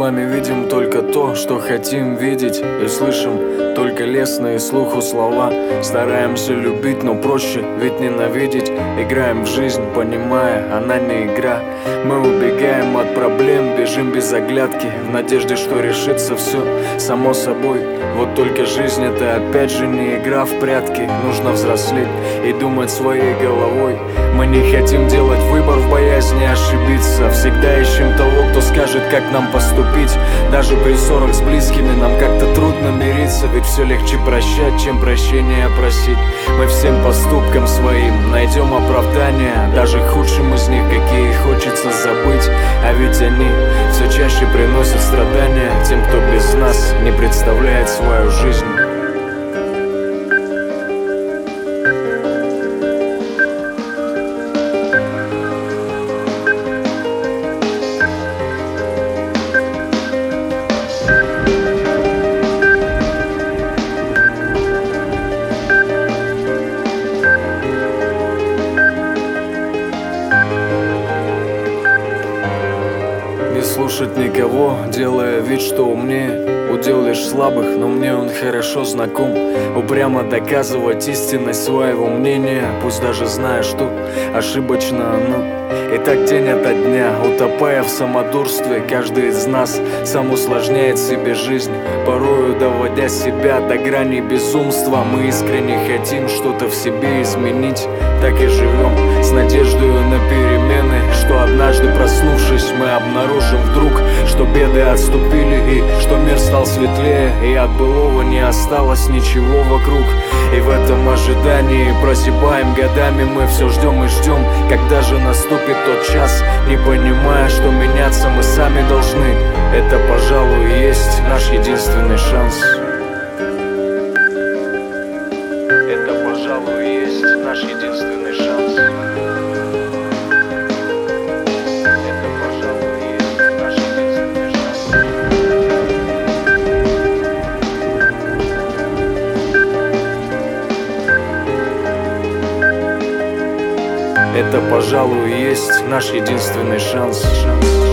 вами видим только то, что хотим видеть, и слышим только лестные слуху слова. Стараемся любить, но проще ведь ненавидеть. Играем в жизнь, понимая, она не игра. Мы убегаем от проблем, бежим без оглядки, в надежде, что решится все само собой. Вот только жизнь — это опять же не игра в прятки. Нужно взрослеть и думать своей головой. Мы не хотим делать выбор в боязни ошибиться. Всегда ищем того, кто скажет, как нам поступить. Даже при ссорах с близкими нам как-то трудно мириться, ведь все легче прощать, чем прощения просить. Мы всем поступкам своим найдем оправдание, даже худшим из них, какие хочется забыть. А ведь они все чаще приносят страдания тем, кто без нас не представляет свою жизнь. Не слушать никого, делая вид, что умнее. Удел лишь слабых, но мне он хорошо знаком. Упрямо доказывать истинность своего мнения, пусть даже зная, что ошибочно оно. И так день ото дня, утопая в самодурстве, каждый из нас сам усложняет себе жизнь, порою доводя себя до грани безумства. Мы искренне хотим что-то в себе изменить, так и живем с надеждой на перемены, что однажды, проснувшись, мы обнаружим вдруг, что беды отступили и что мир стал светлее, и от былого не осталось ничего вокруг. И в этом ожидании прозябаем годами, мы все ждем и ждем, когда же наступит тот час, не понимая, что меняться мы сами должны. Это, пожалуй, и есть наш единственный шанс. Это, пожалуй, и есть наш единственный шанс. Это, пожалуй, и есть наш единственный шанс. Это, пожалуй, и есть наш единственный шанс.